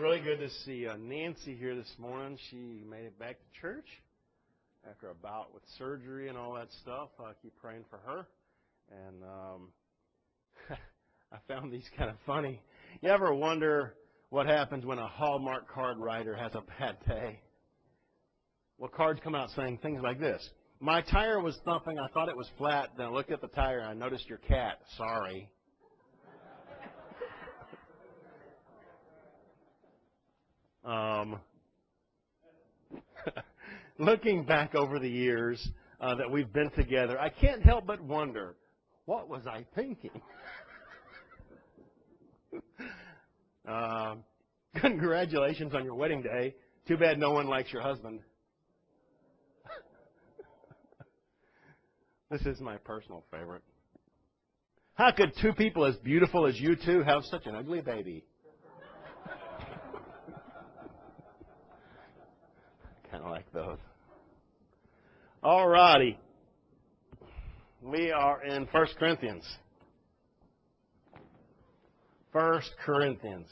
Really good to see Nancy here this morning. She made it back to church after a bout with surgery and all that stuff. Keep praying for her. And I found these kind of funny. You ever wonder what happens when a Hallmark card writer has a bad day? Well, cards come out saying things like this. My tire was thumping. I thought it was flat. Then I looked at the tire and I noticed your cat. Sorry. Looking back over the years that we've been together, I can't help but wonder, what was I thinking? Congratulations on your wedding day. Too bad no one likes your husband. This is my personal favorite. How could two people as beautiful as you two have such an ugly baby? Kind of like those. All righty. We are in 1 Corinthians. 1 Corinthians.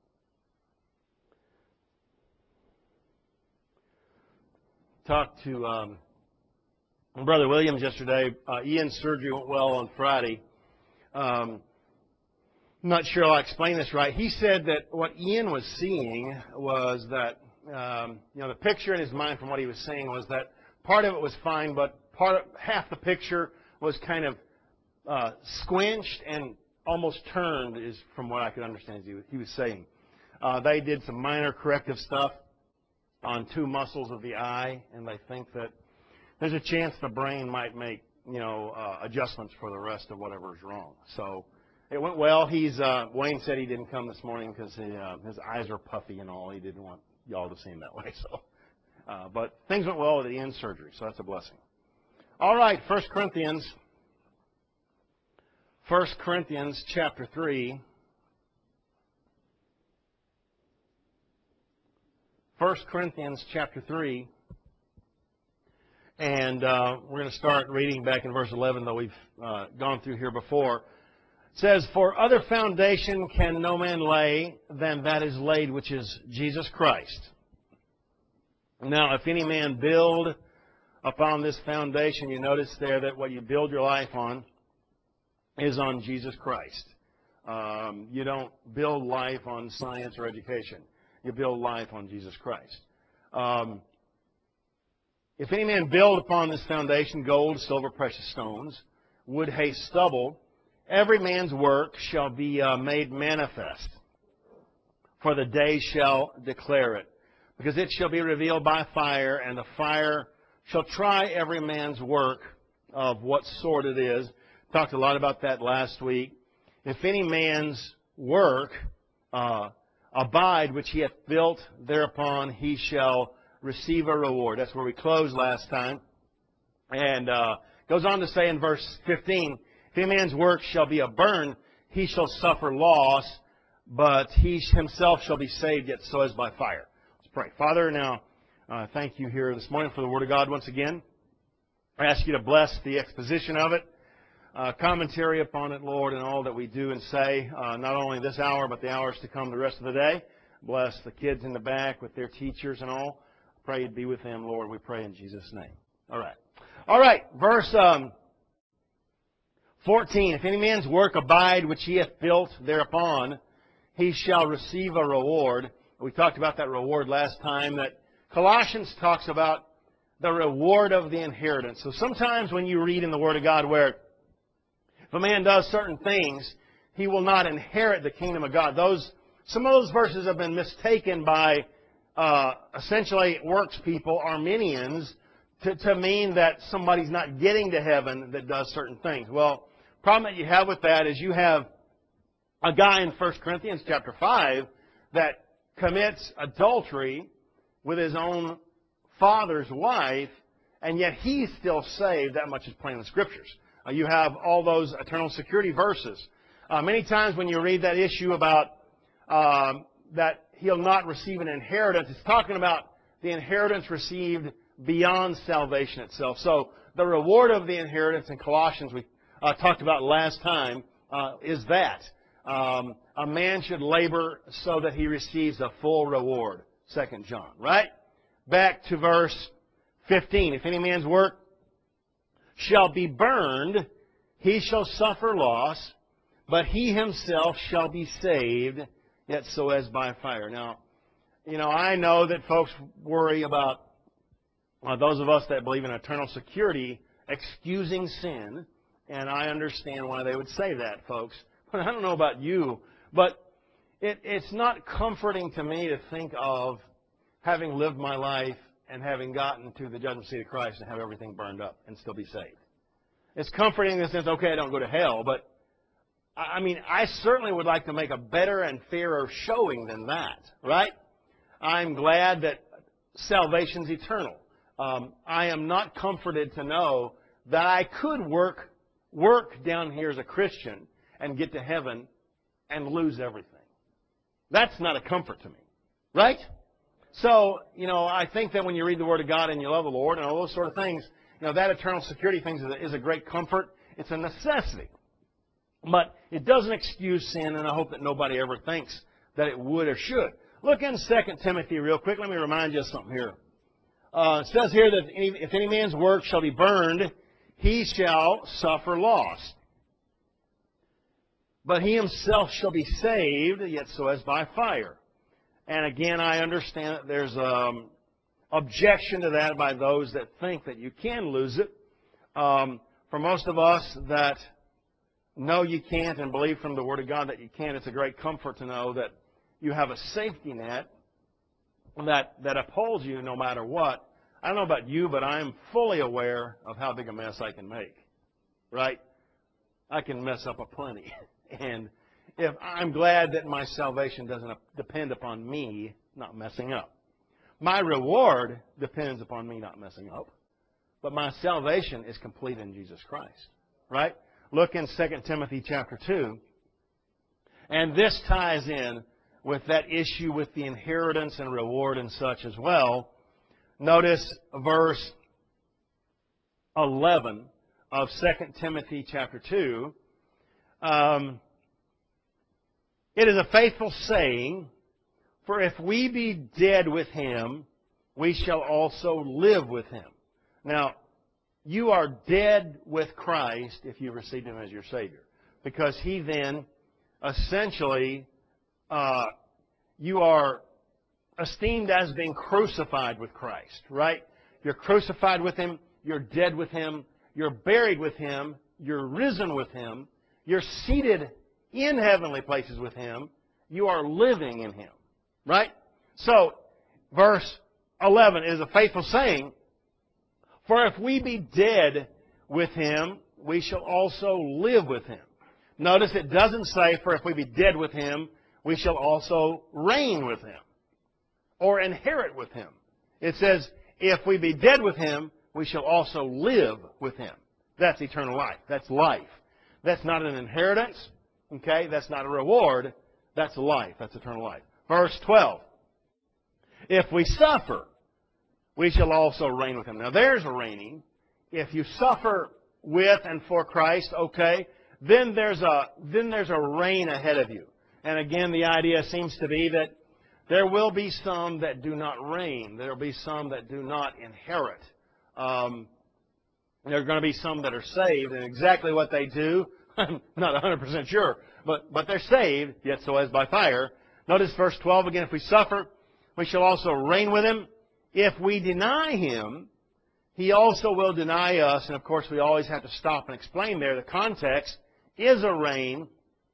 Talked to Brother Williams yesterday. Ian's surgery went well on Friday. I'm not sure I'll explain this right. He said that what Ian was seeing was that, the picture in his mind from what he was saying was that part of it was fine, but half the picture was kind of squinched and almost turned, is from what I could understand he was saying. They did some minor corrective stuff on two muscles of the eye, and they think that there's a chance the brain might make adjustments for the rest of whatever is wrong. So it went well. Wayne said he didn't come this morning because his eyes are puffy and all. He didn't want y'all to see him that way. So, but things went well with the end surgery, so that's a blessing. All right, 1 Corinthians chapter 3. 1 Corinthians chapter 3. And we're going to start reading back in verse 11, though we've gone through here before. It says, For other foundation can no man lay than that is laid, which is Jesus Christ. Now, if any man build upon this foundation, you notice there that what you build your life on is on Jesus Christ. You don't build life on science or education. You build life on Jesus Christ. If any man build upon this foundation gold, silver, precious stones, wood, hay, stubble, every man's work shall be made manifest, for the day shall declare it. Because it shall be revealed by fire, and the fire shall try every man's work of what sort it is. Talked a lot about that last week. If any man's work abide, which he hath built thereupon, he shall receive a reward. That's where we closed last time. And goes on to say in verse 15, if any man's work shall be a burn, he shall suffer loss, but he himself shall be saved, yet so as by fire. Let's pray. Father, now thank you here this morning for the Word of God once again. I ask you to bless the exposition of it, commentary upon it, Lord, and all that we do and say, not only this hour, but the hours to come the rest of the day. Bless the kids in the back with their teachers and all. Pray you'd be with them, Lord. We pray in Jesus' name. All right. Verse 14. If any man's work abide which he hath built thereupon, he shall receive a reward. We talked about that reward last time. That Colossians talks about the reward of the inheritance. So sometimes when you read in the Word of God where if a man does certain things, he will not inherit the kingdom of God. Some of those verses have been mistaken by essentially works people, Arminians, to mean that somebody's not getting to heaven that does certain things. Well, the problem that you have with that is you have a guy in 1 Corinthians chapter 5 that commits adultery with his own father's wife, and yet he's still saved. That much is plain in the Scriptures. You have all those eternal security verses. Many times when you read that issue about that he'll not receive an inheritance, it's talking about the inheritance received beyond salvation itself. So the reward of the inheritance in Colossians we talked about last time is that. A man should labor so that he receives a full reward. 2 John, right? Back to verse 15. If any man's work shall be burned, he shall suffer loss, but he himself shall be saved, yet so as by fire. Now, I know that folks worry about those of us that believe in eternal security excusing sin, and I understand why they would say that, folks. But I don't know about you, but it's not comforting to me to think of having lived my life and having gotten to the judgment seat of Christ and have everything burned up and still be saved. It's comforting in the sense, okay, I don't go to hell, but I mean, I certainly would like to make a better and fairer showing than that, right? I'm glad that salvation's eternal. I am not comforted to know that I could work down here as a Christian and get to heaven and lose everything. That's not a comfort to me, right? So, I think that when you read the Word of God and you love the Lord and all those sort of things, that eternal security thing is a great comfort. It's a necessity. But it doesn't excuse sin, and I hope that nobody ever thinks that it would or should. Look in 2 Timothy real quick. Let me remind you of something here. It says here that if any man's work shall be burned, he shall suffer loss. But he himself shall be saved, yet so as by fire. And again, I understand that there's objection to that by those that think that you can lose it. For most of us that know you can't and believe from the Word of God that you can, it's a great comfort to know that you have a safety net that upholds you no matter what. I don't know about you, but I'm fully aware of how big a mess I can make, right? I can mess up a plenty. And if I'm glad that my salvation doesn't depend upon me not messing up. My reward depends upon me not messing up. But my salvation is complete in Jesus Christ, right? Look in 2 Timothy chapter 2. And this ties in with that issue with the inheritance and reward and such as well. Notice verse 11 of 2 Timothy chapter 2. It is a faithful saying, for if we be dead with him, we shall also live with him. Now, you are dead with Christ if you received him as your Savior. Because he then, essentially, you are esteemed as being crucified with Christ, right? You're crucified with him, you're dead with him, you're buried with him, you're risen with him, you're seated in heavenly places with him, you are living in him, right? So, verse 11 is a faithful saying, for if we be dead with him, we shall also live with him. Notice it doesn't say, for if we be dead with him, we shall also reign with him or inherit with him. It says, if we be dead with him, we shall also live with him. That's eternal life. That's life. That's not an inheritance. Okay? That's not a reward. That's life. That's eternal life. Verse 12. If we suffer, we shall also reign with him. Now there's a reigning. If you suffer with and for Christ, okay, then there's a reign ahead of you. And again, the idea seems to be that there will be some that do not reign. There will be some that do not inherit. There are going to be some that are saved, and exactly what they do, I'm not 100% sure, but they're saved, yet so as by fire. Notice verse 12 again, if we suffer, we shall also reign with him. If we deny him, he also will deny us. And of course, we always have to stop and explain there. The context is a reign.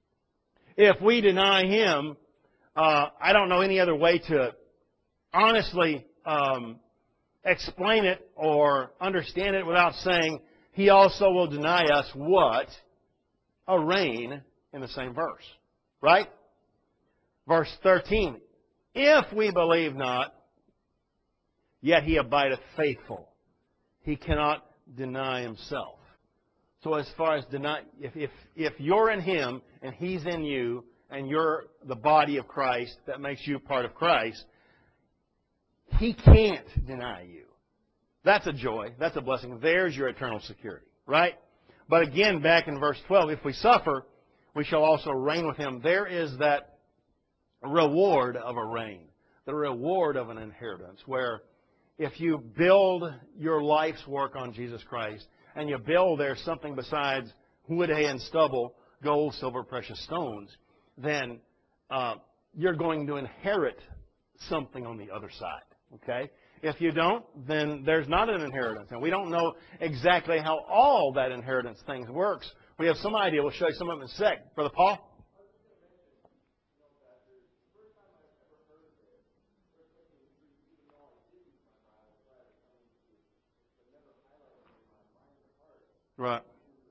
If we deny him, I don't know any other way to honestly explain it or understand it without saying he also will deny us what? A reign in the same verse. Right? Verse 13. If we believe not, yet he abideth faithful. He cannot deny himself. So as far as deny, if you're in him and he's in you and you're the body of Christ, that makes you part of Christ, he can't deny you. That's a joy. That's a blessing. There's your eternal security. Right? But again, back in verse 12, if we suffer, we shall also reign with Him. There is that reward of a reign, the reward of an inheritance, where if you build your life's work on Jesus Christ, and you build there something besides wood, hay, and stubble, gold, silver, precious stones, then you're going to inherit something on the other side. Okay? If you don't, then there's not an inheritance. And we don't know exactly how all that inheritance thing works. We have some idea. We'll show you some of it in a sec. Brother Paul? Right.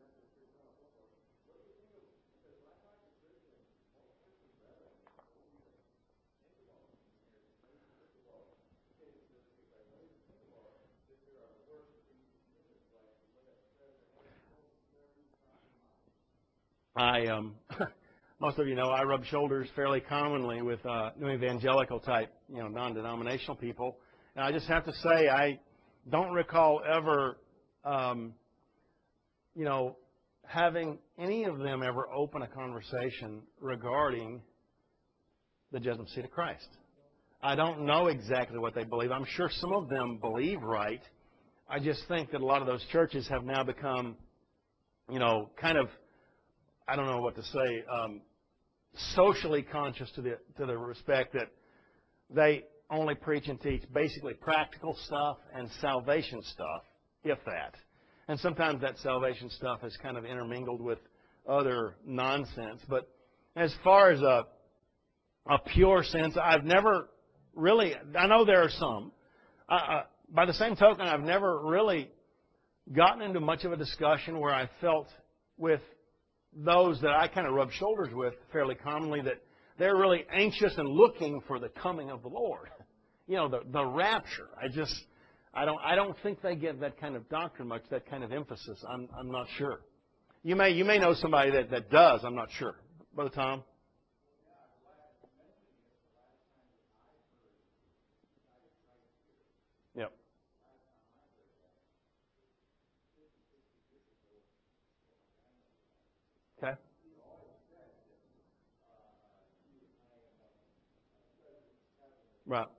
Most of you know I rub shoulders fairly commonly with new evangelical type, non-denominational people. And I just have to say I don't recall ever, having any of them ever open a conversation regarding the judgment seat of Christ. I don't know exactly what they believe. I'm sure some of them believe right. I just think that a lot of those churches have now become, kind of, I don't know what to say, socially conscious to the respect that they only preach and teach basically practical stuff and salvation stuff, if that. And sometimes that salvation stuff is kind of intermingled with other nonsense. But as far as a pure sense, I've never really, I know there are some. By the same token, I've never really gotten into much of a discussion where I felt with those that I kind of rub shoulders with fairly commonly that they're really anxious and looking for the coming of the Lord. The rapture. I don't think they give that kind of doctrine much, that kind of emphasis. I'm not sure. You may know somebody that does. I'm not sure. Brother Tom? Yep. Okay. Right.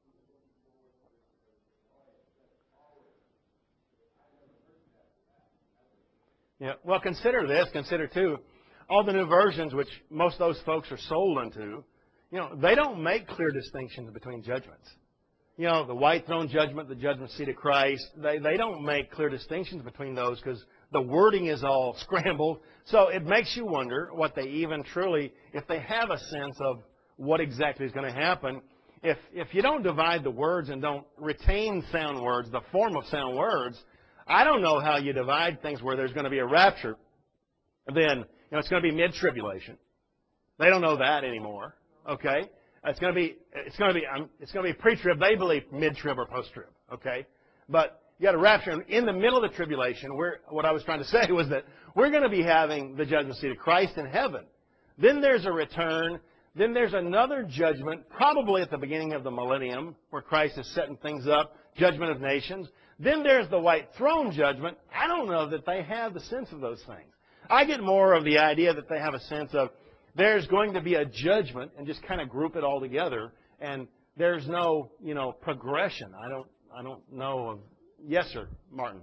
Yeah. Well, consider this. Consider, too, all the new versions, which most of those folks are sold unto, they don't make clear distinctions between judgments. The white throne judgment, the judgment seat of Christ, they don't make clear distinctions between those because the wording is all scrambled. So it makes you wonder what they even truly, if they have a sense of what exactly is going to happen. If you don't divide the words and don't retain sound words, the form of sound words, I don't know how you divide things where there's going to be a rapture. Then, it's going to be mid-tribulation. They don't know that anymore. Okay? It's going to be pre-trib. They believe mid-trib or post-trib. Okay? But you got a rapture in the middle of the tribulation. What I was trying to say was that we're going to be having the judgment seat of Christ in heaven. Then there's a return. Then there's another judgment, probably at the beginning of the millennium, where Christ is setting things up, judgment of nations. Then there's the white throne judgment. I don't know that they have the sense of those things. I get more of the idea that they have a sense of there's going to be a judgment and just kind of group it all together, and there's no, progression. I don't know of. Yes, sir, Martin.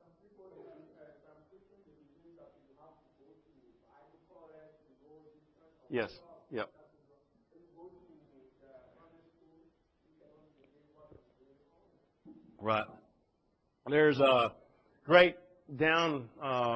Yes. Yep. Right. There's a great down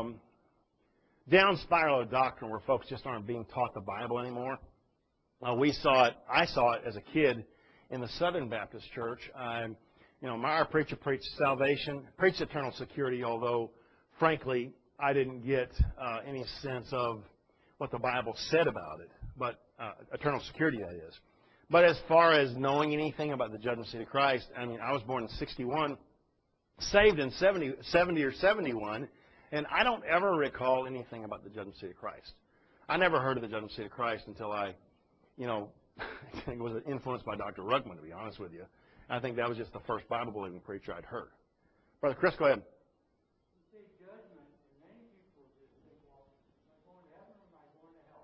spiral of doctrine where folks just aren't being taught the Bible anymore. I saw it as a kid in the Southern Baptist Church. Our preacher preached salvation, preached eternal security, although, frankly, I didn't get any sense of what the Bible said about it, but eternal security, that is. But as far as knowing anything about the judgment seat of Christ, I was born in 61, saved in 70 or 71, and I don't ever recall anything about the judgment seat of Christ. I never heard of the judgment seat of Christ until I think it was influenced by Dr. Ruckman, to be honest with you. I think that was just the first Bible-believing preacher I'd heard. Brother Chris, go ahead.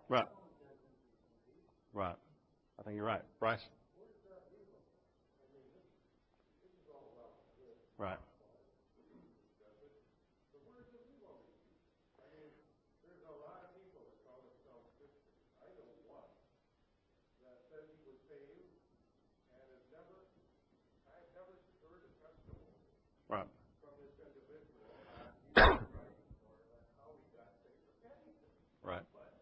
Right. Right. I think you're right. Bryce? Right. Right. Right.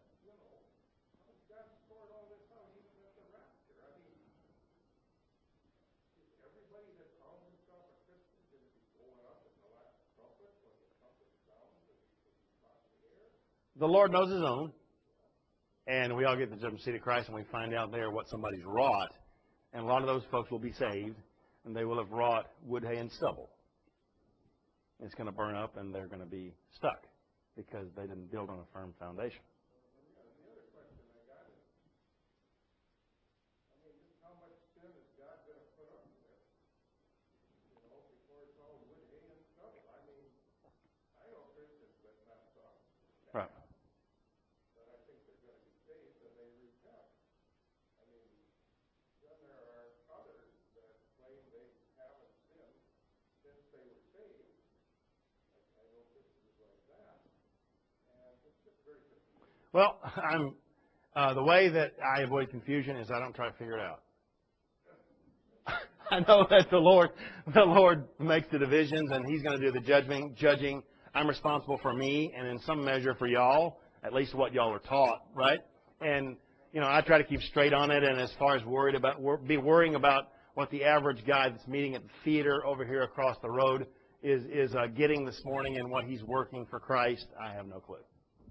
The Lord knows His own, and we all get the judgment seat of Christ, and we find out there what somebody's wrought, and a lot of those folks will be saved, and they will have wrought wood, hay, and stubble. It's going to burn up, and they're going to be stuck because they didn't build on a firm foundation. Right. Well, the way that I avoid confusion is I don't try to figure it out. I know that the Lord makes the divisions, and He's going to do the judging. I'm responsible for me, and in some measure for y'all, at least what y'all are taught, right? And I try to keep straight on it. And as far as worrying about what the average guy that's meeting at the theater over here across the road is getting this morning and what he's working for Christ, I have no clue.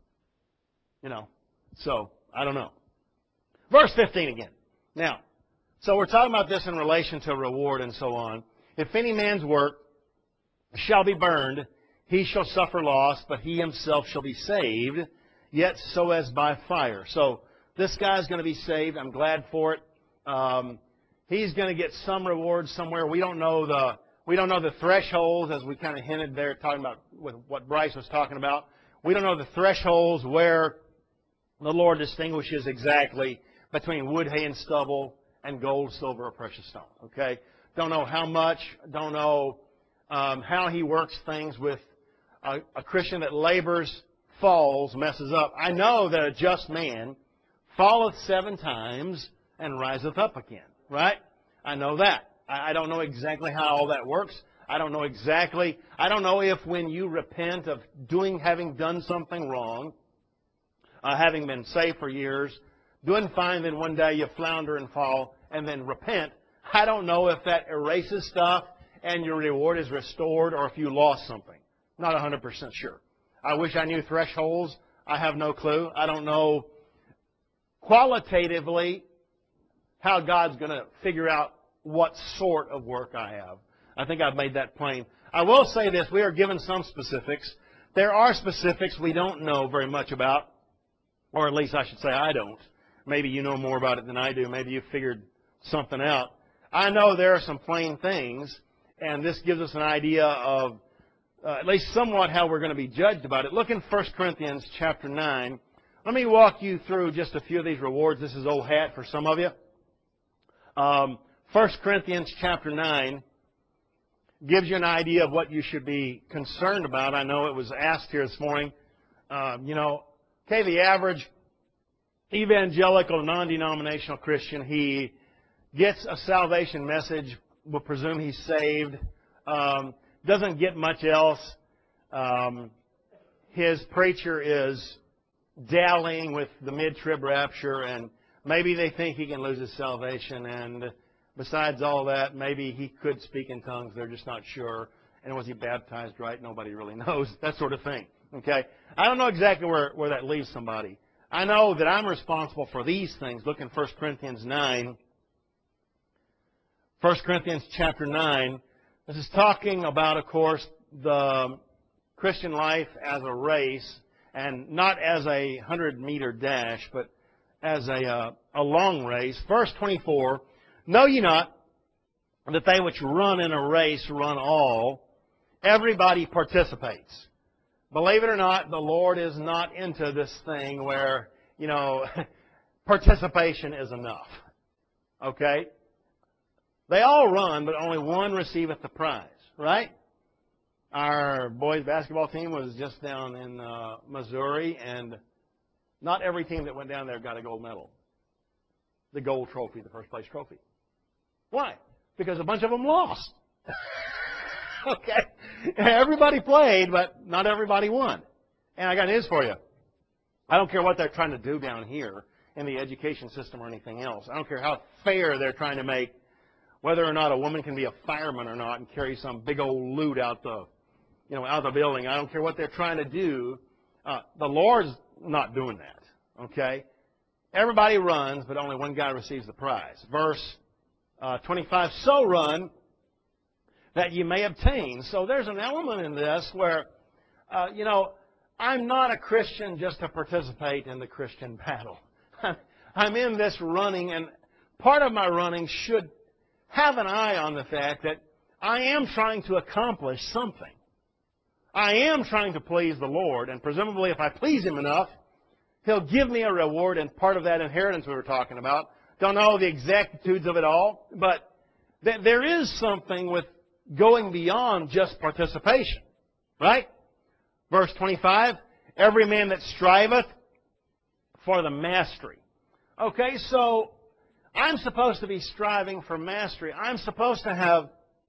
So I don't know. Verse 15 again. Now, so we're talking about this in relation to reward and so on. If any man's work shall be burned, he shall suffer loss, but he himself shall be saved, yet so as by fire. So this guy's going to be saved. I'm glad for it. He's going to get some reward somewhere. We don't know the thresholds, as we kind of hinted there, talking about with what Bryce was talking about. We don't know the thresholds where the Lord distinguishes exactly between wood, hay, and stubble and gold, silver, or precious stone. Okay? Don't know how much. Don't know how He works things with a Christian that labors, falls, messes up. I know that a just man falleth 7 times and riseth up again. Right? I know that. I don't know exactly how all that works. I don't know if when you repent of having done something wrong, having been saved for years, doing fine, then one day you flounder and fall, and then repent. I don't know if that erases stuff and your reward is restored, or if you lost something. Not 100% sure. I wish I knew thresholds. I have no clue. I don't know qualitatively how God's going to figure out what sort of work I have. I think I've made that plain. I will say this. We are given some specifics. There are specifics we don't know very much about, or at least I should say I don't. Maybe you know more about it than I do. Maybe you figured something out. I know there are some plain things, and this gives us an idea of at least somewhat how we're going to be judged about it. Look in 1 Corinthians chapter 9. Let me walk you through just a few of these rewards. This is old hat for some of you. 1 Corinthians chapter 9 gives you an idea of what you should be concerned about. I know it was asked here this morning. The average evangelical, non-denominational Christian, he gets a salvation message, will presume he's saved, doesn't get much else. His preacher is dallying with the mid-trib rapture, and maybe they think he can lose his salvation, and besides all that, maybe he could speak in tongues, they're just not sure. And was he baptized right? Nobody really knows. That sort of thing. Okay? I don't know exactly where that leaves somebody. I know that I'm responsible for these things. Look in 1 Corinthians 9. 1 Corinthians chapter 9. This is talking about, of course, the Christian life as a race, and not as a 100-meter dash, but as a long race. Verse 24, know ye not that they which run in a race run all? Everybody participates. Believe it or not, the Lord is not into this thing where participation is enough. Okay? They all run, but only one receiveth the prize, right? Our boys basketball team was just down in Missouri, and not every team that went down there got a gold medal. The gold trophy, the first place trophy. Why? Because a bunch of them lost. Okay? Everybody played, but not everybody won. And I got news for you. I don't care what they're trying to do down here in the education system or anything else. I don't care how fair they're trying to make whether or not a woman can be a fireman or not and carry some big old loot out the building. I don't care what they're trying to do. The Lord's not doing that. Okay? Everybody runs, but only one guy receives the prize. Verse 25, so run that you may obtain. So there's an element in this where, I'm not a Christian just to participate in the Christian battle. I'm in this running, and part of my running should have an eye on the fact that I am trying to accomplish something. I am trying to please the Lord, and presumably if I please Him enough, He'll give me a reward, and part of that inheritance we were talking about. Don't know the exactitudes of it all, but there is something with going beyond just participation. Right? Verse 25, every man that striveth for the mastery. Okay, so I'm supposed to be striving for mastery. I'm supposed to have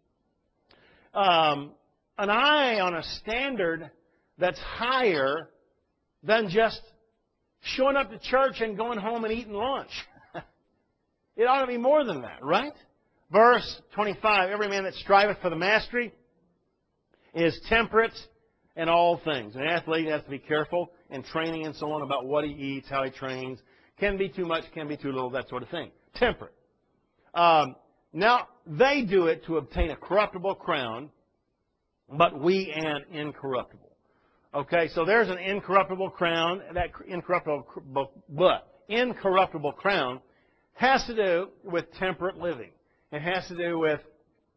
an eye on a standard that's higher than just showing up to church and going home and eating lunch. It ought to be more than that, right? Verse 25, every man that striveth for the mastery is temperate in all things. An athlete has to be careful in training and so on about what he eats, how he trains. Can be too much, can be too little, that sort of thing. Temperate. Now, they do it to obtain a corruptible crown, but we an incorruptible. Okay, so there's an incorruptible crown. That incorruptible crown has to do with temperate living. It has to do with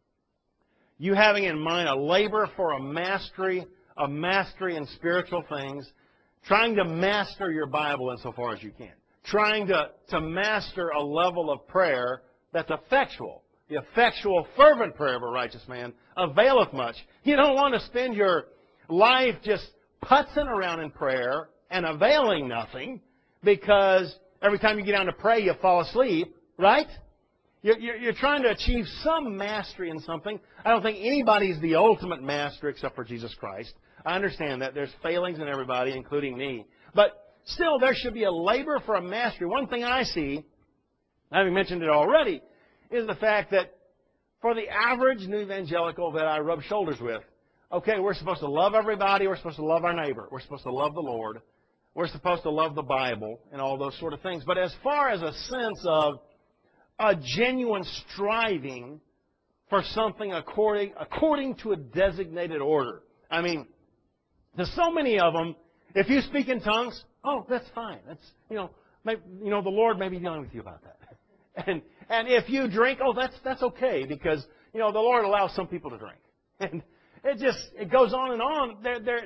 you having in mind a labor for a mastery in spiritual things, trying to master your Bible insofar as you can, trying to master a level of prayer that's effectual. The effectual, fervent prayer of a righteous man availeth much. You don't want to spend your life just putzing around in prayer and availing nothing because every time you get down to pray, you fall asleep, right? You're trying to achieve some mastery in something. I don't think anybody's the ultimate master except for Jesus Christ. I understand that. There's failings in everybody, including me. But still, there should be a labor for a mastery. One thing I see, having mentioned it already, is the fact that for the average new evangelical that I rub shoulders with, okay, we're supposed to love everybody. We're supposed to love our neighbor. We're supposed to love the Lord. We're supposed to love the Bible and all those sort of things. But as far as a sense of a genuine striving for something according to a designated order. I mean, there's so many of them. If you speak in tongues, oh, that's fine. That's the Lord may be dealing with you about that. And if you drink, oh, that's okay because the Lord allows some people to drink. And it goes on and on.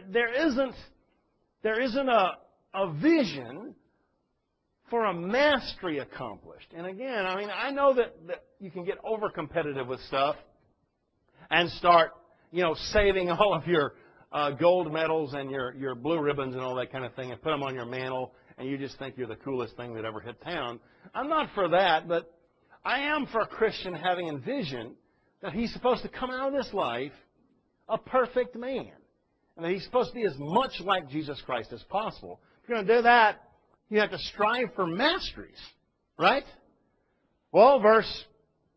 There isn't a vision for a mastery accomplished. And again, I know that you can get over competitive with stuff and start, saving all of your gold medals and your blue ribbons and all that kind of thing and put them on your mantle and you just think you're the coolest thing that ever hit town. I'm not for that, but I am for a Christian having envisioned that he's supposed to come out of this life a perfect man. And that he's supposed to be as much like Jesus Christ as possible. If you're going to do that, you have to strive for masteries, right? Well, verse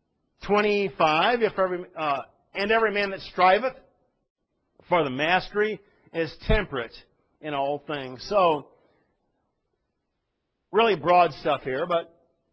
25, every man that striveth for the mastery is temperate in all things. So, really broad stuff here, but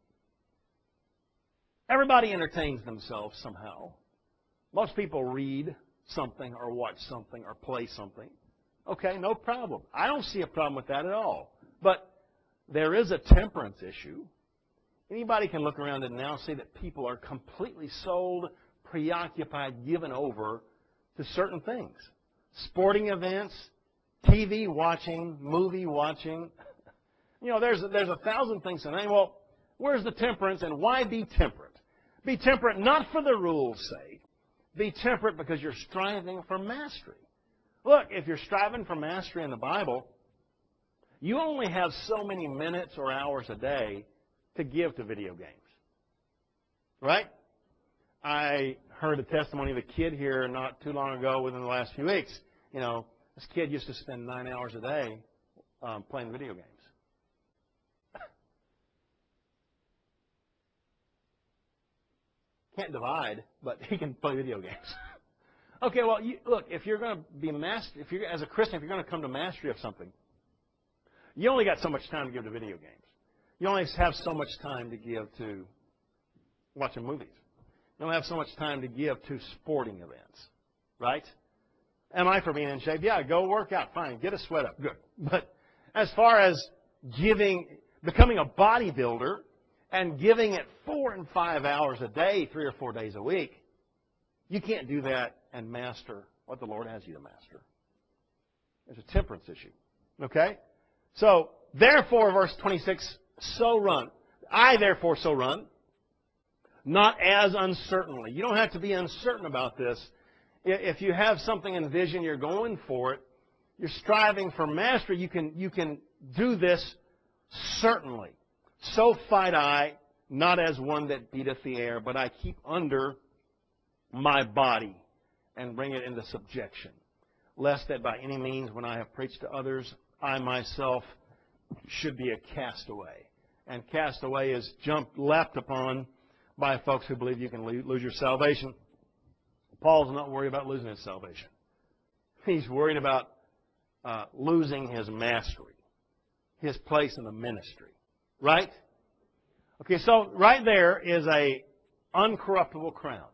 everybody entertains themselves somehow. Most people read something or watch something or play something. Okay, no problem. I don't see a problem with that at all. But there is a temperance issue. Anybody can look around and now see that people are completely sold, preoccupied, given over to certain things. Sporting events, TV watching, movie watching. You know, there's 1,000 things in it. Well, where's the temperance, and why be temperate? Be temperate not for the rule's sake. Be temperate because you're striving for mastery. Look, if you're striving for mastery in the Bible, you only have so many minutes or hours a day to give to video games. Right? I heard a testimony of a kid here not too long ago, within the last few weeks. You know, this kid used to spend 9 hours a day playing video games. Can't divide, but he can play video games. Okay, well, look, if you're going to be as a Christian, if you're going to come to mastery of something, you only got so much time to give to video games. You only have so much time to give to watching movies. You don't have so much time to give to sporting events, right? Am I for being in shape? Yeah, go work out, fine. Get a sweat up, good. But as far as becoming a bodybuilder and giving it 4 and 5 hours a day, 3 or 4 days a week, you can't do that and master what the Lord has you to master. There's a temperance issue, okay? So, therefore, verse 26, so run. I, therefore, so run. Not as uncertainly. You don't have to be uncertain about this. If you have something in vision, you're going for it, you're striving for mastery, you can do this certainly. So fight I, not as one that beateth the air, but I keep under my body and bring it into subjection, lest that by any means, when I have preached to others, I myself should be a castaway. And castaway is leapt upon by folks who believe you can lose your salvation. Paul's not worried about losing his salvation. He's worried about losing his mastery, his place in the ministry. Right? Okay, so right there is a uncorruptible crown.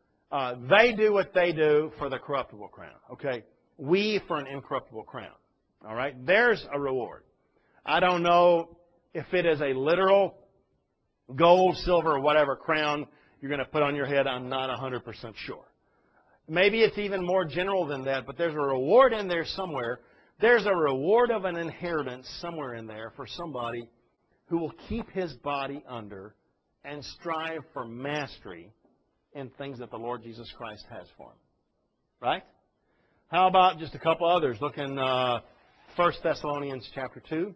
They do what they do for the corruptible crown. Okay? We for an incorruptible crown. All right? There's a reward. I don't know if it is a literal gold, silver, or whatever crown you're going to put on your head. I'm not 100% sure. Maybe it's even more general than that, but there's a reward in there somewhere. There's a reward of an inheritance somewhere in there for somebody who will keep his body under and strive for mastery in things that the Lord Jesus Christ has for him. Right? How about just a couple others? Look in 1 Thessalonians chapter 2.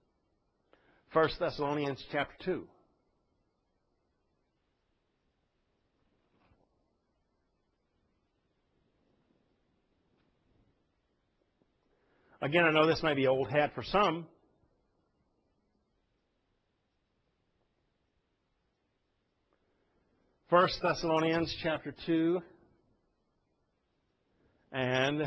1 Thessalonians chapter 2. Again, I know this may be old hat for some. First Thessalonians chapter 2, and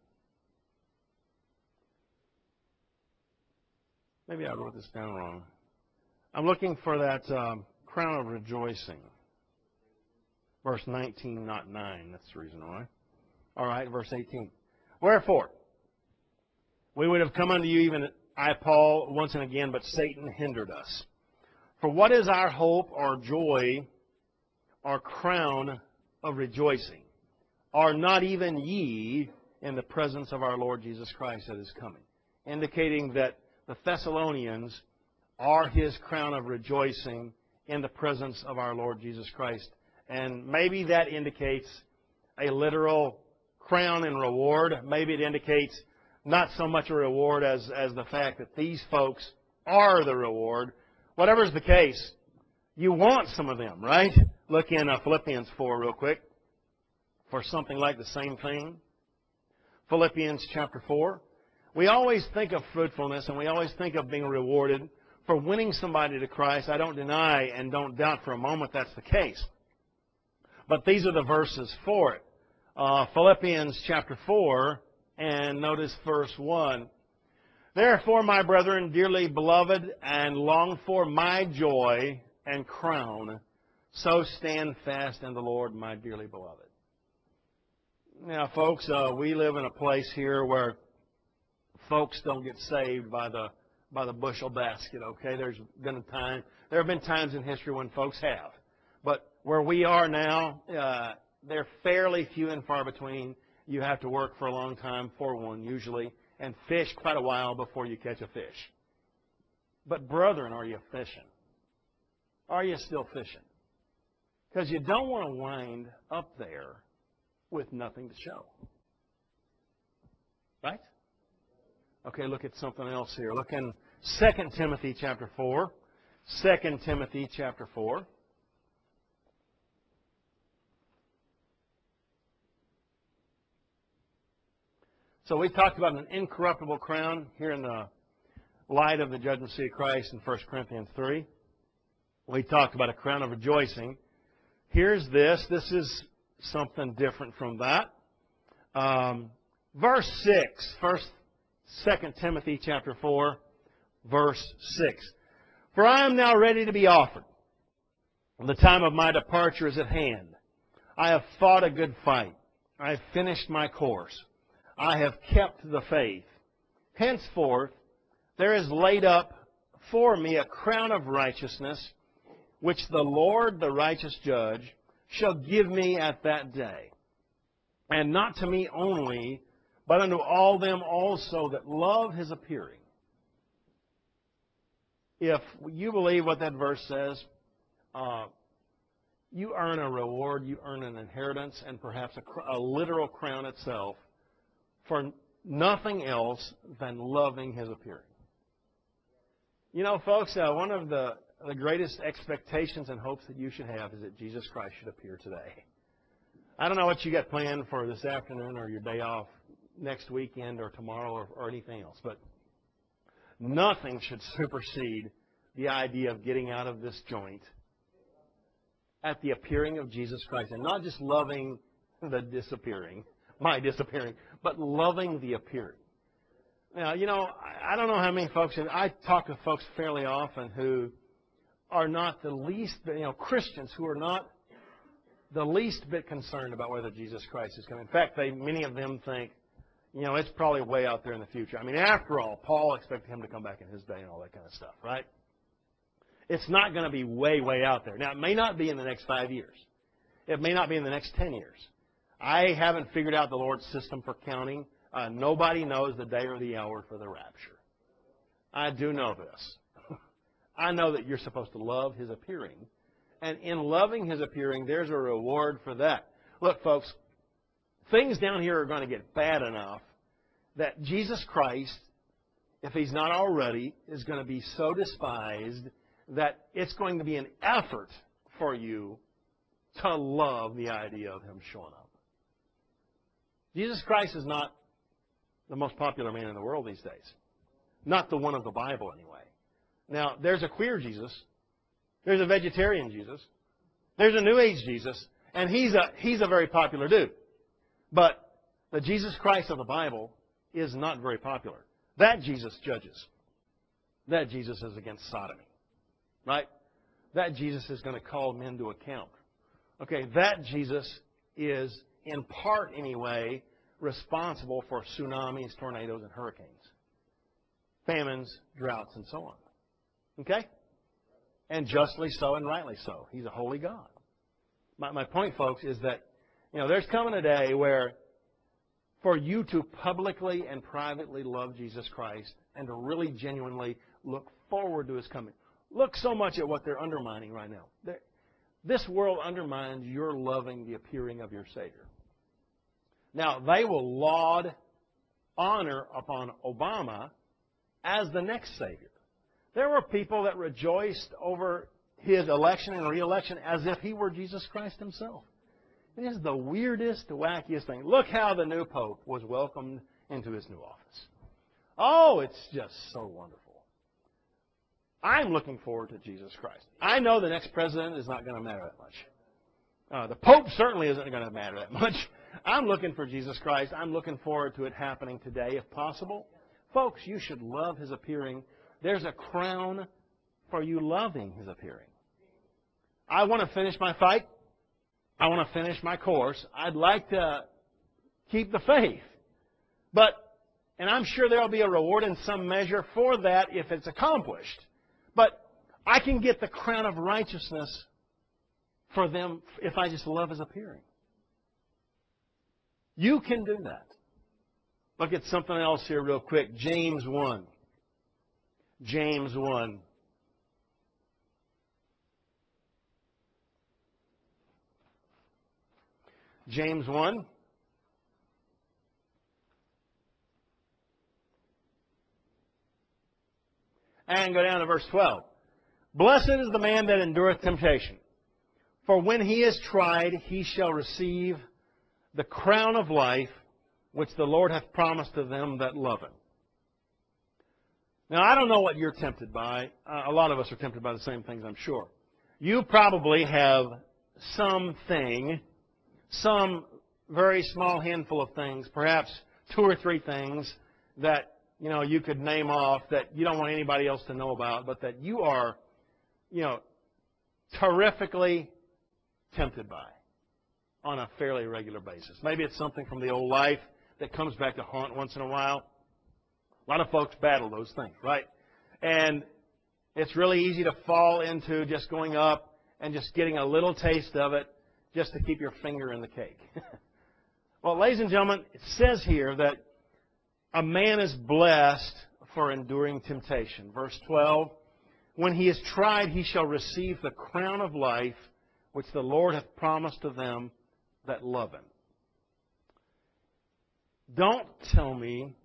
maybe I wrote this down wrong. I'm looking for that crown of rejoicing. Verse 19, not 9. That's the reason why. All right, verse 18. Wherefore, we would have come unto you, even I, Paul, once and again, but Satan hindered us. For what is our hope, our joy, our crown of rejoicing? Are not even ye in the presence of our Lord Jesus Christ that is coming? Indicating that the Thessalonians are his crown of rejoicing in the presence of our Lord Jesus Christ. And maybe that indicates a literal crown and reward. Maybe it indicates not so much a reward as the fact that these folks are the reward. Whatever's the case, you want some of them, right? Look in Philippians 4 real quick for something like the same thing. Philippians chapter 4. We always think of fruitfulness and we always think of being rewarded for winning somebody to Christ. I don't deny and don't doubt for a moment that's the case. But these are the verses for it. Philippians chapter 4, and notice verse 1. Therefore, my brethren, dearly beloved, and longed for my joy and crown, so stand fast in the Lord, my dearly beloved. Now, folks, we live in a place here where folks don't get saved by the bushel basket, okay? There have been times in history when folks have. But where we are now, they're fairly few and far between. You have to work for a long time for one, usually, and fish quite a while before you catch a fish. But brethren, are you fishing? Are you still fishing? Because you don't want to wind up there with nothing to show. Right? Okay, look at something else here. Look in 2 Timothy chapter 4. 2 Timothy chapter 4. So we talked about an incorruptible crown here in the light of the judgment seat of Christ in 1 Corinthians 3. We talked about a crown of rejoicing. Here's this. This is something different from that. Verse 6, 2 Timothy chapter 4, verse 6. For I am now ready to be offered. The time of my departure is at hand. I have fought a good fight. I have finished my course. I have kept the faith. Henceforth, there is laid up for me a crown of righteousness, which the Lord, the righteous judge, shall give me at that day. And not to me only, but unto all them also that love His appearing. If you believe what that verse says, you earn a reward, you earn an inheritance, and perhaps a literal crown itself for nothing else than loving His appearing. You know, folks, one of the greatest expectations and hopes that you should have is that Jesus Christ should appear today. I don't know what you got planned for this afternoon or your day off next weekend or tomorrow or anything else, but nothing should supersede the idea of getting out of this joint at the appearing of Jesus Christ, and not just loving the disappearing, my disappearing, but loving the appearing. Now, you know, I don't know how many folks, and I talk to folks fairly often who are not the least, Christians who are not the least bit concerned about whether Jesus Christ is coming. In fact, many of them think, it's probably way out there in the future. I mean, after all, Paul expected Him to come back in his day and all that kind of stuff, right? It's not going to be way, way out there. Now, it may not be in the next 5 years. It may not be in the next 10 years. I haven't figured out the Lord's system for counting. Nobody knows the day or the hour for the rapture. I do know this. I know that you're supposed to love His appearing. And in loving His appearing, there's a reward for that. Look, folks, things down here are going to get bad enough that Jesus Christ, if He's not already, is going to be so despised that it's going to be an effort for you to love the idea of Him showing up. Jesus Christ is not the most popular man in the world these days. Not the one of the Bible, anyway. Now, there's a queer Jesus. There's a vegetarian Jesus. There's a New Age Jesus. And he's a very popular dude. But the Jesus Christ of the Bible is not very popular. That Jesus judges. That Jesus is against sodomy. Right? That Jesus is going to call men to account. Okay, that Jesus is, in part anyway, responsible for tsunamis, tornadoes, and hurricanes. Famines, droughts, and so on. Okay? And justly so and rightly so. He's a holy God. My point, folks, is that there's coming a day where for you to publicly and privately love Jesus Christ and to really genuinely look forward to His coming. Look so much at what they're undermining right now. This world undermines your loving the appearing of your Savior. Now, they will laud honor upon Obama as the next Savior. There were people that rejoiced over his election and re-election as if he were Jesus Christ Himself. It is the weirdest, wackiest thing. Look how the new Pope was welcomed into his new office. Oh, it's just so wonderful. I'm looking forward to Jesus Christ. I know the next president is not going to matter that much. The Pope certainly isn't going to matter that much. I'm looking for Jesus Christ. I'm looking forward to it happening today if possible. Folks, you should love His appearing. There's a crown for you loving His appearing. I want to finish my fight. I want to finish my course. I'd like to keep the faith. And I'm sure there will be a reward in some measure for that if it's accomplished. But I can get the crown of righteousness for them if I just love His appearing. You can do that. Look at something else here real quick. James 1. James 1. James 1. And go down to verse 12. Blessed is the man that endureth temptation, for when he is tried, he shall receive the crown of life, which the Lord hath promised to them that love him. Now, I don't know what you're tempted by. A lot of us are tempted by the same things, I'm sure. You probably have something, some very small handful of things, perhaps 2 or 3 things that, you could name off that you don't want anybody else to know about, but that you are, terrifically tempted by on a fairly regular basis. Maybe it's something from the old life that comes back to haunt once in a while. A lot of folks battle those things, right? And it's really easy to fall into just going up and just getting a little taste of it just to keep your finger in the cake. Well, ladies and gentlemen, it says here that a man is blessed for enduring temptation. Verse 12, when he is tried, he shall receive the crown of life, which the Lord hath promised to them that love him. Don't tell me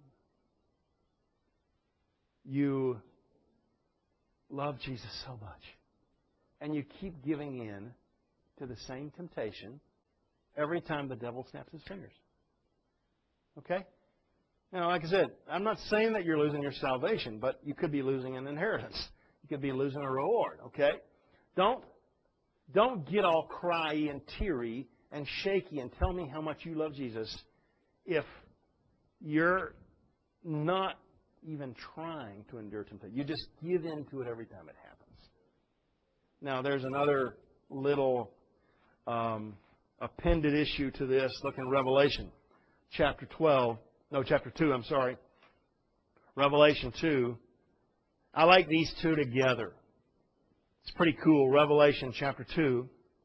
you love Jesus so much and you keep giving in to the same temptation every time the devil snaps his fingers. Okay? Now, like I said, I'm not saying that you're losing your salvation, but you could be losing an inheritance. You could be losing a reward. Okay? Don't get all cryy and teary and shaky and tell me how much you love Jesus if you're not even trying to endure temptation. You just give in to it every time it happens. Now, there's another little appended issue to this. Look in Revelation chapter 2, I'm sorry. Revelation 2. I like these two together. It's pretty cool. Revelation chapter 2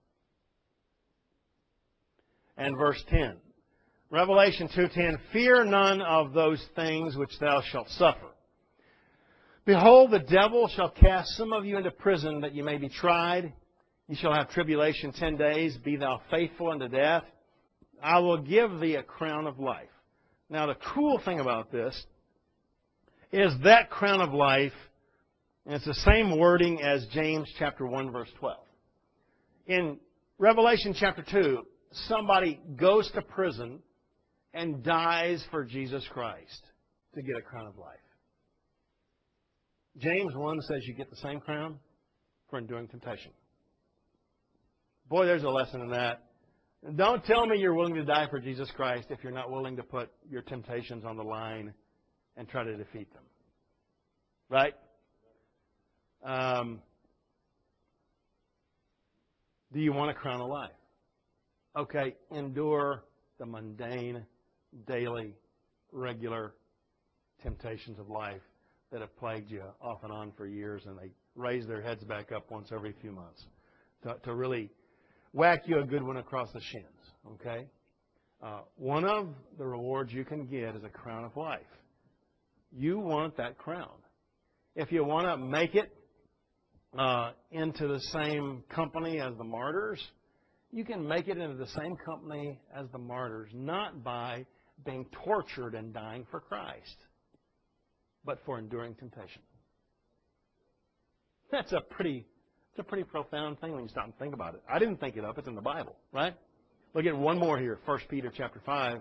and verse 10. Revelation 2:10, fear none of those things which thou shalt suffer. Behold, the devil shall cast some of you into prison that you may be tried. You shall have tribulation 10 days. Be thou faithful unto death. I will give thee a crown of life. Now, the cool thing about this is that crown of life, and it's the same wording as James chapter 1, verse 12. In Revelation chapter 2, somebody goes to prison and dies for Jesus Christ to get a crown of life. James 1 says you get the same crown for enduring temptation. Boy, there's a lesson in that. Don't tell me you're willing to die for Jesus Christ if you're not willing to put your temptations on the line and try to defeat them. Right? Do you want a crown of life? Okay, endure the mundane, daily, regular temptations of life that have plagued you off and on for years, and they raise their heads back up once every few months to really whack you a good one across the shins. Okay? One of the rewards you can get is a crown of life. You want that crown. If you want to make it into the same company as the martyrs, you can make it into the same company as the martyrs, not by being tortured and dying for Christ, but for enduring temptation. That's a pretty profound thing when you stop and think about it. I didn't think it up. It's in the Bible, right? Look at one more here, 1 Peter chapter 5.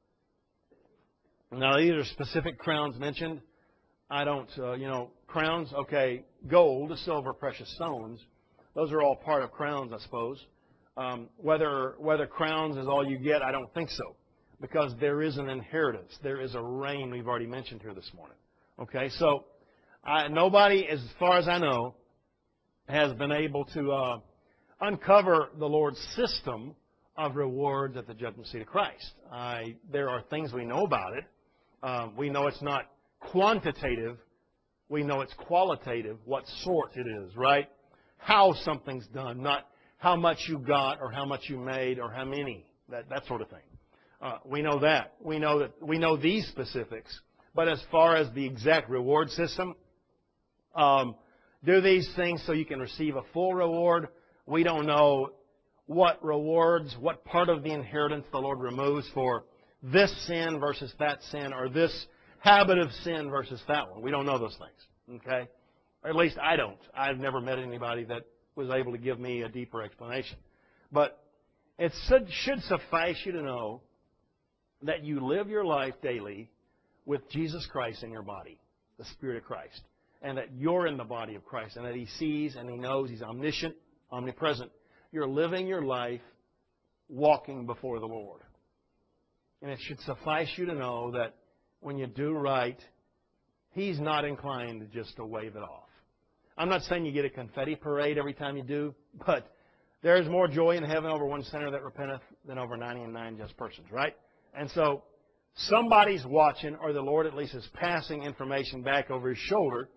Now, these are specific crowns mentioned. I don't, crowns, okay, gold, silver, precious stones. Those are all part of crowns, I suppose. Whether crowns is all you get, I don't think so. Because there is an inheritance. There is a reign we've already mentioned here this morning. Okay, so nobody, as far as I know, has been able to uncover the Lord's system of rewards at the judgment seat of Christ. There are things we know about it. We know it's not quantitative. We know it's qualitative, what sort it is, right? How something's done, not how much you got or how much you made or how many, that sort of thing. We know that. We know these specifics. But as far as the exact reward system, Do these things so you can receive a full reward. We don't know what rewards, what part of the inheritance the Lord removes for this sin versus that sin, or this habit of sin versus that one. We don't know those things. Okay? Or at least I don't. I've never met anybody that was able to give me a deeper explanation. But it should suffice you to know that you live your life daily with Jesus Christ in your body, the Spirit of Christ, and that you're in the body of Christ, and that He sees and He knows. He's omniscient, omnipresent. You're living your life walking before the Lord. And it should suffice you to know that when you do right, He's not inclined just to wave it off. I'm not saying you get a confetti parade every time you do, but there's more joy in heaven over one sinner that repenteth than over 99 just persons, right? And so somebody's watching, or the Lord at least is passing information back over His shoulder.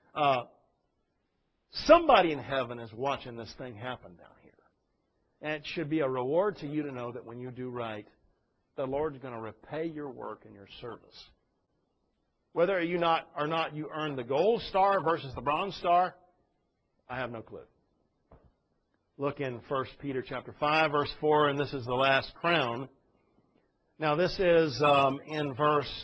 Somebody in heaven is watching this thing happen down here. And it should be a reward to you to know that when you do right, the Lord's going to repay your work and your service. Whether or not you earn the gold star versus the bronze star, I have no clue. Look in 1 Peter chapter 5, verse 4, and this is the last crown. Now this is in verse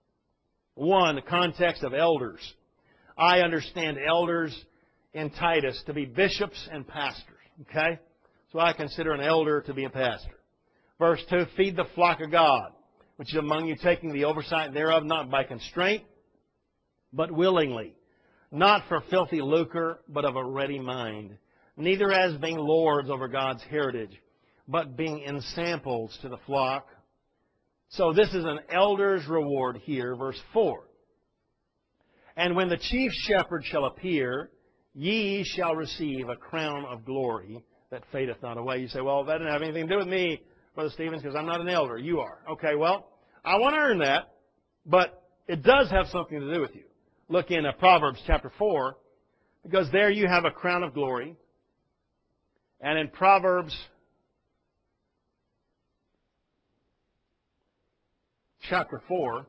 1, the context of elders. I understand elders in Titus to be bishops and pastors. Okay? So I consider an elder to be a pastor. Verse 2, feed the flock of God, which is among you, taking the oversight thereof, not by constraint, but willingly, not for filthy lucre, but of a ready mind, neither as being lords over God's heritage, but being ensamples to the flock. So this is an elder's reward here, verse 4. And when the chief shepherd shall appear, ye shall receive a crown of glory that fadeth not away. You say, well, that didn't have anything to do with me, Brother Stevens, because I'm not an elder. You are. Okay, well, I want to earn that, but it does have something to do with you. Look in Proverbs chapter 4, because there you have a crown of glory. And in Proverbs chapter 4,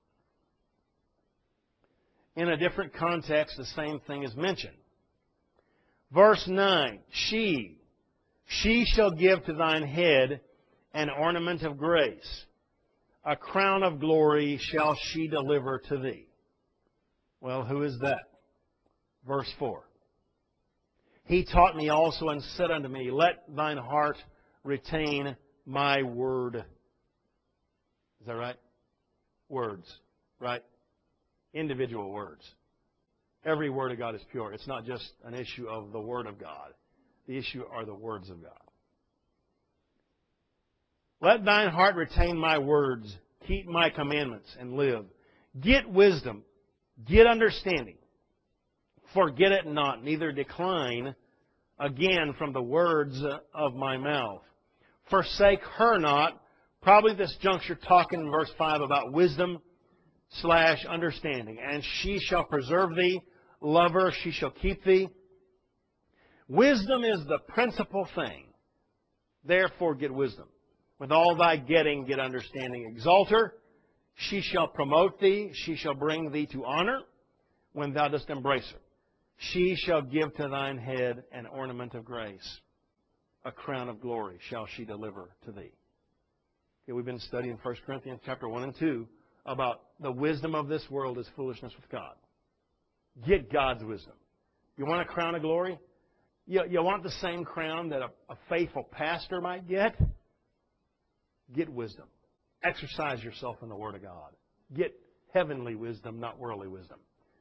in a different context, the same thing is mentioned. Verse 9, She shall give to thine head an ornament of grace. A crown of glory shall she deliver to thee. Well, who is that? Verse 4. He taught me also and said unto me, let thine heart retain my word. Is that right? Words, right? Individual words. Every word of God is pure. It's not just an issue of the Word of God. The issue are the words of God. Let thine heart retain my words. Keep my commandments and live. Get wisdom. Get understanding. Forget it not, neither decline again from the words of my mouth. Forsake her not. Probably this juncture talking in verse 5 about wisdom / understanding. And she shall preserve thee. Love her, she shall keep thee. Wisdom is the principal thing. Therefore get wisdom. With all thy getting, get understanding. Exalt her. She shall promote thee. She shall bring thee to honor when thou dost embrace her. She shall give to thine head an ornament of grace. A crown of glory shall she deliver to thee. Okay, we've been studying 1 Corinthians chapter 1 and 2 about the wisdom of this world is foolishness with God. Get God's wisdom. You want a crown of glory? You want the same crown that a faithful pastor might get? Get wisdom. Exercise yourself in the Word of God. Get heavenly wisdom, not worldly wisdom.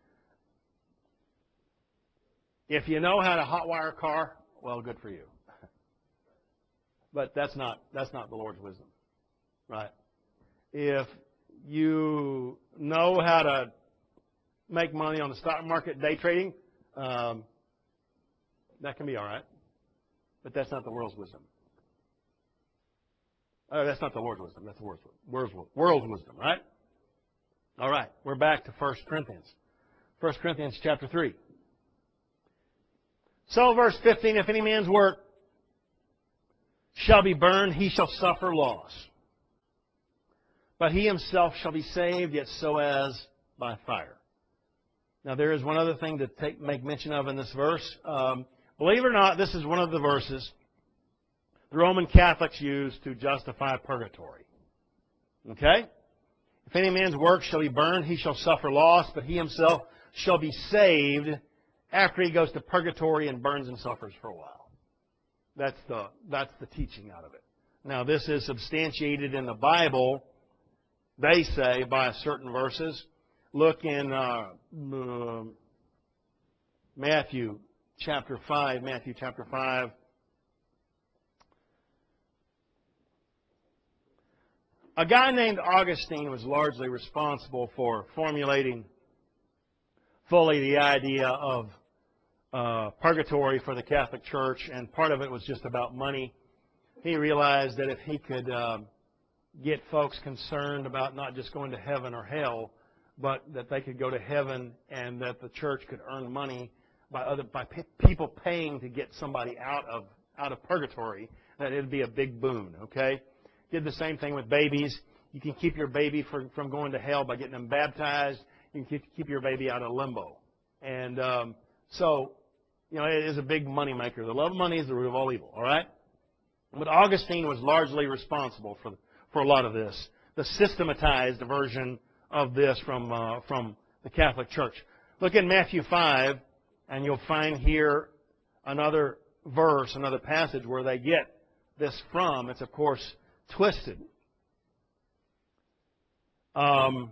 If you know how to hotwire a car, well, good for you. But that's not the Lord's wisdom, right? If you know how to make money on the stock market, day trading, that can be all right. But that's not the world's wisdom. That's not the Lord's wisdom. That's the world's wisdom, right? All right. We're back to 1 Corinthians. 1 Corinthians chapter 3. So verse 15, if any man's work shall be burned, he shall suffer loss. But he himself shall be saved, yet so as by fire. Now, there is one other thing to make mention of in this verse. Believe it or not, this is one of the verses the Roman Catholics use to justify purgatory. Okay? If any man's work shall be burned, he shall suffer loss, but he himself shall be saved after he goes to purgatory and burns and suffers for a while. That's the teaching out of it. Now, this is substantiated in the Bible, they say, by certain verses. Look in Matthew chapter 5. Matthew chapter 5. A guy named Augustine was largely responsible for formulating fully the idea of purgatory for the Catholic Church, and part of it was just about money. He realized that if he could get folks concerned about not just going to heaven or hell, but that they could go to heaven and that the church could earn money by people paying to get somebody out of purgatory, that it would be a big boon, okay? Did the same thing with babies. You can keep your baby from going to hell by getting them baptized. You can keep your baby out of limbo. And so, it is a big money maker. The love of money is the root of all evil, all right? But Augustine was largely responsible for a lot of this, the systematized version of this from the Catholic Church. Look at Matthew 5, and you'll find here another verse, another passage where they get this from. It's, of course, twisted. And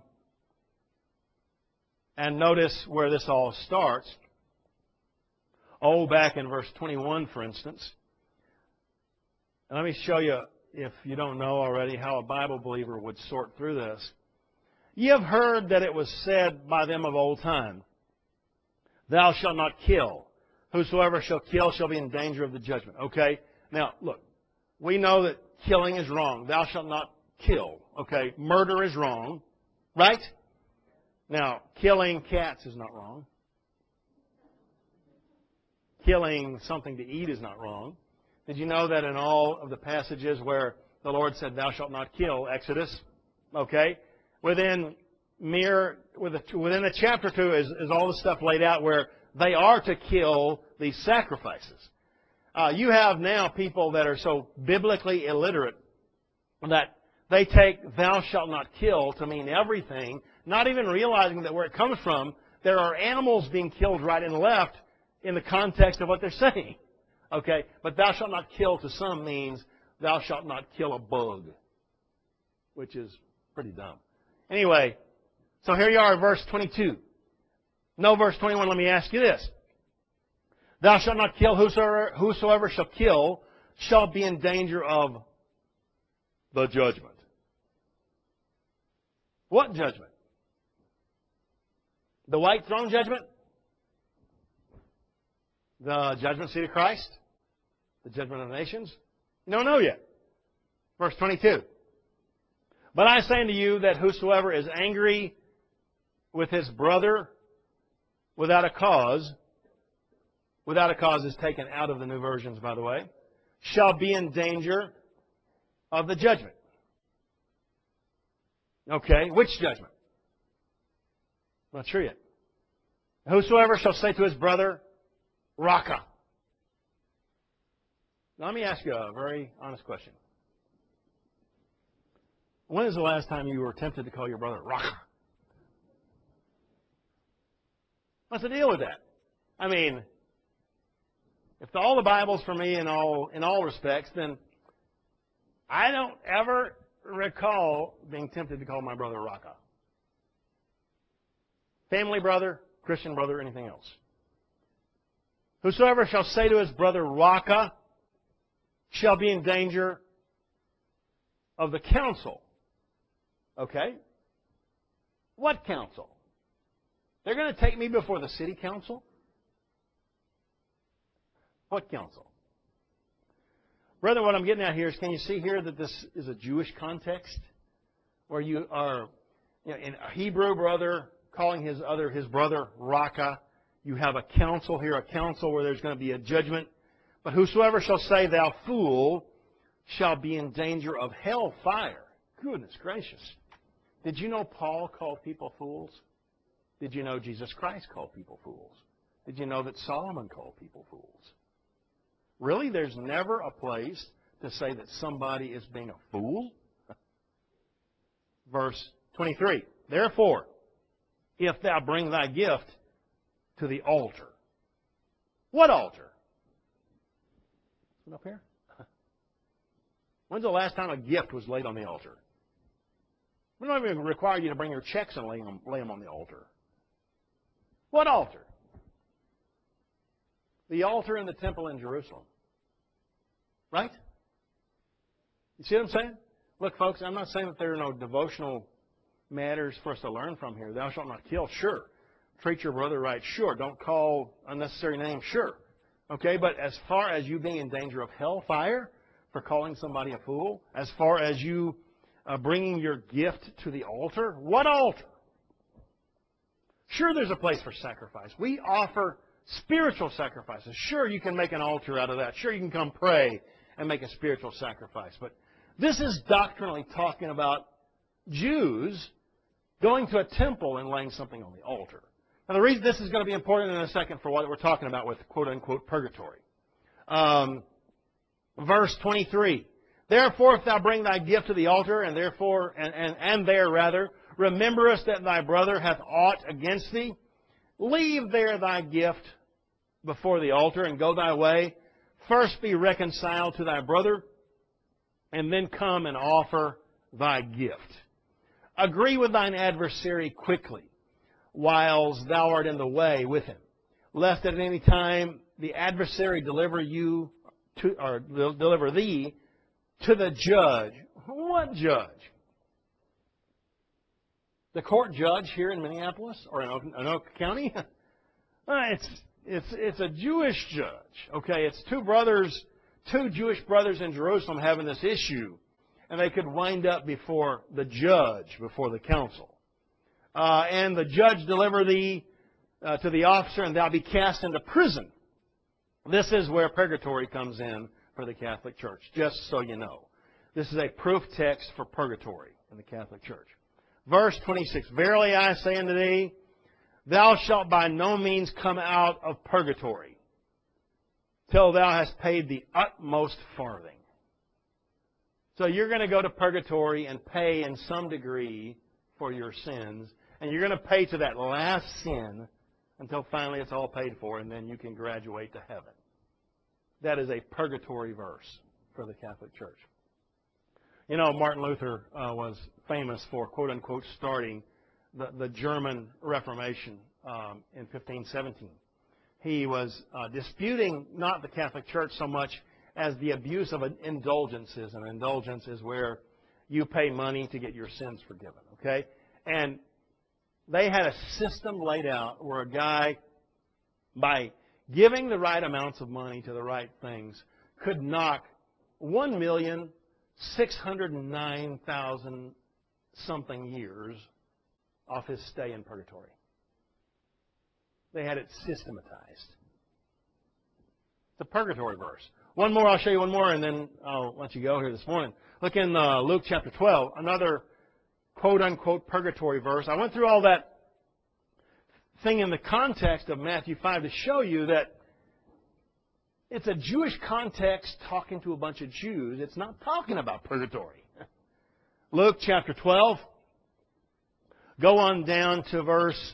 notice where this all starts. Back in verse 21, for instance. And let me show you, if you don't know already, how a Bible believer would sort through this. Ye have heard that it was said by them of old time, Thou shalt not kill. Whosoever shall kill shall be in danger of the judgment. Okay? Now, look. We know that killing is wrong. Thou shalt not kill. Okay? Murder is wrong. Right? Now, killing cats is not wrong. Killing something to eat is not wrong. Did you know that in all of the passages where the Lord said, Thou shalt not kill, Exodus, okay, within a chapter or two is all the stuff laid out where they are to kill these sacrifices. You have now people that are so biblically illiterate that they take Thou shalt not kill to mean everything, not even realizing that where it comes from, there are animals being killed right and left in the context of what they're saying. Okay? But Thou shalt not kill to some means Thou shalt not kill a bug, which is pretty dumb. Anyway, so here you are, verse 22. No, verse 21, let me ask you this. Thou shalt not kill, whosoever shall kill shall be in danger of the judgment. What judgment? The white throne judgment? The judgment seat of Christ? The judgment of the nations? You don't know yet. Verse 22. But I say unto you that whosoever is angry with his brother without a cause is taken out of the new versions, by the way, shall be in danger of the judgment. Okay, which judgment? I'm not sure yet. Whosoever shall say to his brother, Raka. Now, let me ask you a very honest question. When is the last time you were tempted to call your brother Raka? What's the deal with that? I mean, if all the Bible's for me in all respects, then I don't ever recall being tempted to call my brother Raka. Family brother, Christian brother, anything else. Whosoever shall say to his brother Raka shall be in danger of the council. Okay? What council? They're going to take me before the city council? What council? Brother, what I'm getting at here is, can you see here that this is a Jewish context? Where you are, in a Hebrew brother calling his brother Raka. You have a council here, a council where there's going to be a judgment. But whosoever shall say, Thou fool, shall be in danger of hell fire. Goodness gracious. Did you know Paul called people fools? Did you know Jesus Christ called people fools? Did you know that Solomon called people fools? Really, there's never a place to say that somebody is being a fool? Verse 23. Therefore, if thou bring thy gift to the altar. What altar? Up here? When's the last time a gift was laid on the altar? We don't even require you to bring your checks and lay them on the altar. What altar? The altar in the temple in Jerusalem. Right? You see what I'm saying? Look, folks, I'm not saying that there are no devotional matters for us to learn from here. Thou shalt not kill, sure. Treat your brother right, sure. Don't call unnecessary names, sure. Okay, but as far as you being in danger of hellfire for calling somebody a fool, as far as you bringing your gift to the altar, what altar? Sure, there's a place for sacrifice. We offer spiritual sacrifices. Sure, you can make an altar out of that. Sure, you can come pray and make a spiritual sacrifice. But this is doctrinally talking about Jews going to a temple and laying something on the altar. Now, the reason this is going to be important in a second for what we're talking about with quote-unquote purgatory. Verse 23. Therefore, if thou bring thy gift to the altar, and there rememberest that thy brother hath aught against thee, leave there thy gift before the altar, and go thy way. First be reconciled to thy brother, and then come and offer thy gift. Agree with thine adversary quickly, whiles thou art in the way with him, lest at any time the adversary deliver thee to the judge. What judge? The court judge here in Minneapolis or in Anoka County? It's a Jewish judge. Okay, it's two Jewish brothers in Jerusalem having this issue, and they could wind up before the judge, before the council. And the judge deliver thee to the officer, and thou be cast into prison. This is where purgatory comes in for the Catholic Church, just so you know. This is a proof text for purgatory in the Catholic Church. Verse 26, Verily I say unto thee, thou shalt by no means come out of purgatory till thou hast paid the utmost farthing. So you're going to go to purgatory and pay in some degree for your sins, and you're going to pay to that last sin until finally it's all paid for, and then you can graduate to heaven. That is a purgatory verse for the Catholic Church. You know, Martin Luther was famous for, quote-unquote, starting the German Reformation in 1517. He was disputing not the Catholic Church so much as the abuse of indulgences. An indulgence is where you pay money to get your sins forgiven, okay? And they had a system laid out where a guy, by giving the right amounts of money to the right things, could knock 1,609,000 something years off his stay in purgatory. They had it systematized. It's a purgatory verse. One more, I'll show you one more, and then I'll let you go here this morning. Look in Luke chapter 12, another quote-unquote purgatory verse. I went through all that thing in the context of Matthew 5 to show you that it's a Jewish context talking to a bunch of Jews. It's not talking about purgatory. Luke chapter 12. Go on down to verse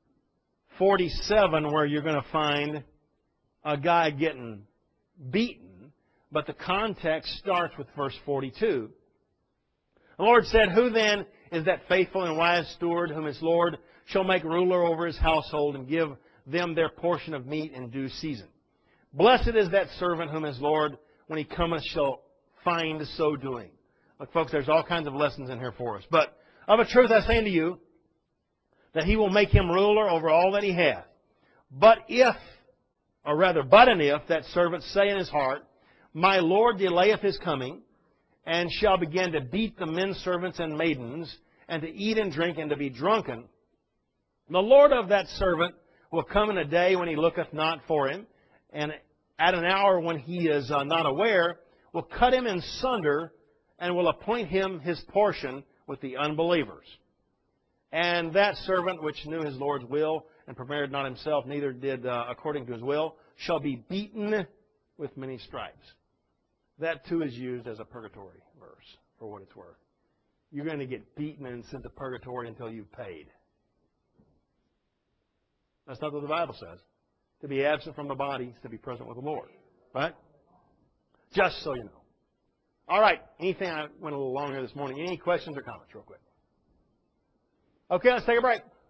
47 where you're going to find a guy getting beaten. But the context starts with verse 42. The Lord said, Who then is that faithful and wise steward whom his Lord shall make ruler over his household and give them their portion of meat in due season? Blessed is that servant whom his Lord, when he cometh, shall find so doing. Look, folks, there's all kinds of lessons in here for us. But of a truth I say unto you, that he will make him ruler over all that he hath. But and if that servant say in his heart, My Lord delayeth his coming, and shall begin to beat the men servants and maidens, and to eat and drink and to be drunken, the Lord of that servant will come in a day when he looketh not for him, and at an hour when he is not aware, will cut him in sunder, and will appoint him his portion with the unbelievers. And that servant which knew his Lord's will and prepared not himself, neither did according to his will, shall be beaten with many stripes. That too is used as a purgatory verse, for what it's worth. You're going to get beaten and sent to purgatory until you've paid. That's not what the Bible says. To be absent from the body is to be present with the Lord. Right? Just so you know. All right. Anything? I went a little long here this morning. Any questions or comments real quick? Okay, let's take a break.